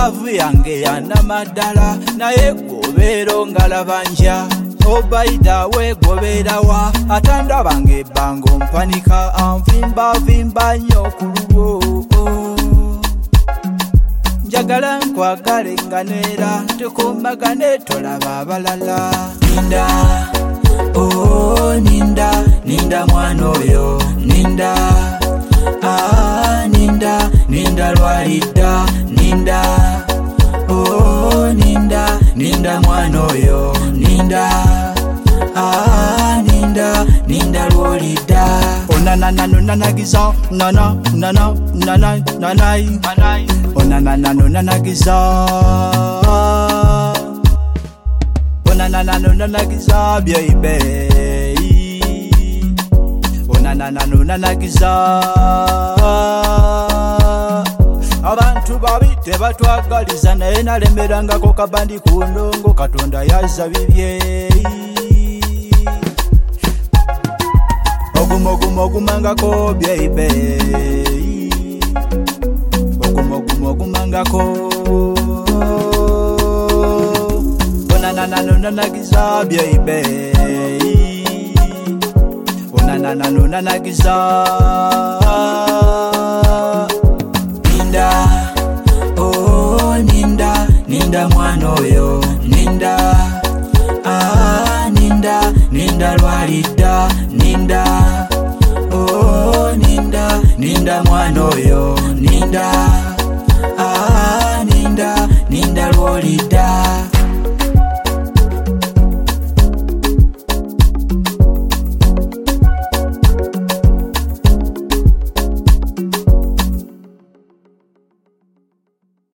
laavu yange yanamadala naye gwobeera ngalabanja obaida wegobeerawa atandabanga ebbanga ompanika anvimbavimba nnyo ku lulwo njagala nkwagale nga neera tukumbagane tolaba abalala ninda ninda ninda mwana oyo ninda ninda ninda lwalidda ninda ninda ninda mwana oyo ninda ninda ninda lwolidda onanananonanagiza nana nana nanai nanai onanananonanagiza onanananonanagiza byeibe onanananonanagiza abantu babi tebatwagaliza naye nalemerangako kabandi ku ndongo katonda yazza bibye ogumangako byeibe ogumangako onanananonanagiza byeibe onanananonanagiza ninda ninda ninda mwana oyo ninda ninda ninda lwalidda ninda ninda ninda mwana oyo